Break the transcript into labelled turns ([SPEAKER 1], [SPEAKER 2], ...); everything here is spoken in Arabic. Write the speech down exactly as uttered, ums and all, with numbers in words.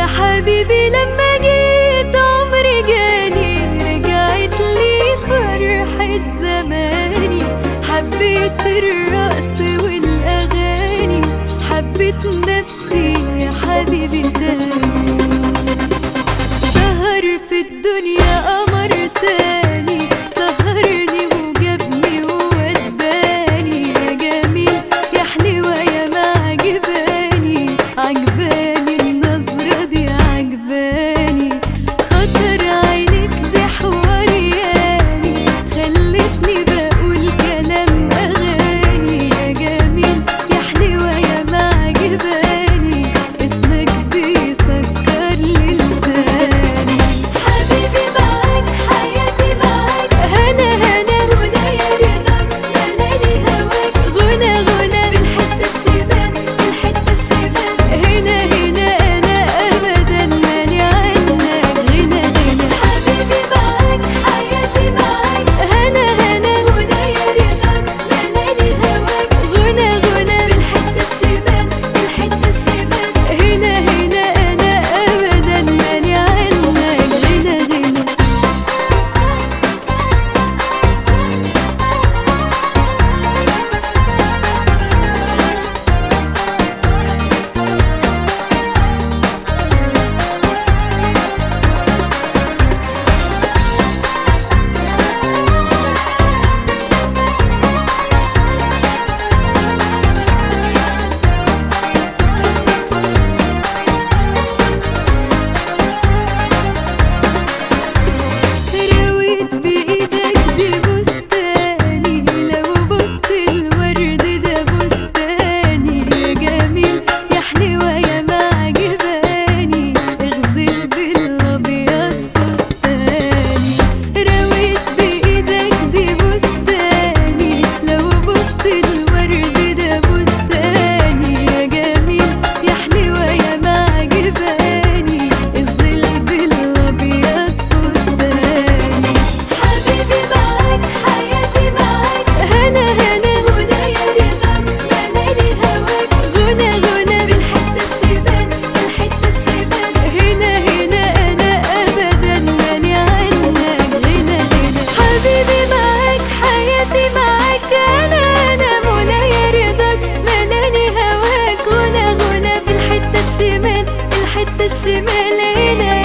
[SPEAKER 1] حبيبي لما جيت عمري جاني، رجعت لي فرحة زماني. حبيت الرقص والأغاني، حبيت نفسي يا حبيبي تاني. سهر في الدنيا قمر تاني، سهرني وجابني ووداني. يا جميل يا حلوة يا ما عجباني، عجباني النظرة دي عجباني. خاطر عينك دي حوارياني، خلتني بقول كلام أغاني. يا جميل يا حلوة يا ما عجباني، اسمك بيسكر لي لساني. حبيبي معاك حياتي معاك، هنا هنا غنى يا رضاك ملاني هواك. غنى غنى بالحتة الشمال بالحتة الشمال، هنا هنا أنا أبدا مالي عنك. غنى غنى حبيبي معاك حياتي معاك، هنا هنا غنى يا رضاك ملاني هواك. غنى غنى بالحتة الشمال بالحتة الشمال، هنا هنا أنا أبدا مالي عنك. غنى غنى رويت بإيدك دي بستاني، لو بوست الورد ده بستاني. يا جميل يا حلوة يا ما عجباني، اغزل بالأبيض فستاني. رويت بإيدك دي بستاني، لو بوست الورد ده بستاني. يا جميل يا حلوة يا ما عجباني، اغزل بالأبيض فستاني. حبيبي معاك حياتي معاك، هنا هنا غنى يا رضاك ملاني هواك. غنى غنى بالحتة الشمال بالحتة الشمال، هنا هنا أنا أبدا مالي عنك. غنى غنى حبيبي معاك حياتي معاك، أنا أنا منى يا رضاك ملاني هواك. غنى غنى بالحتة الشمال الحتة الشمال، هنا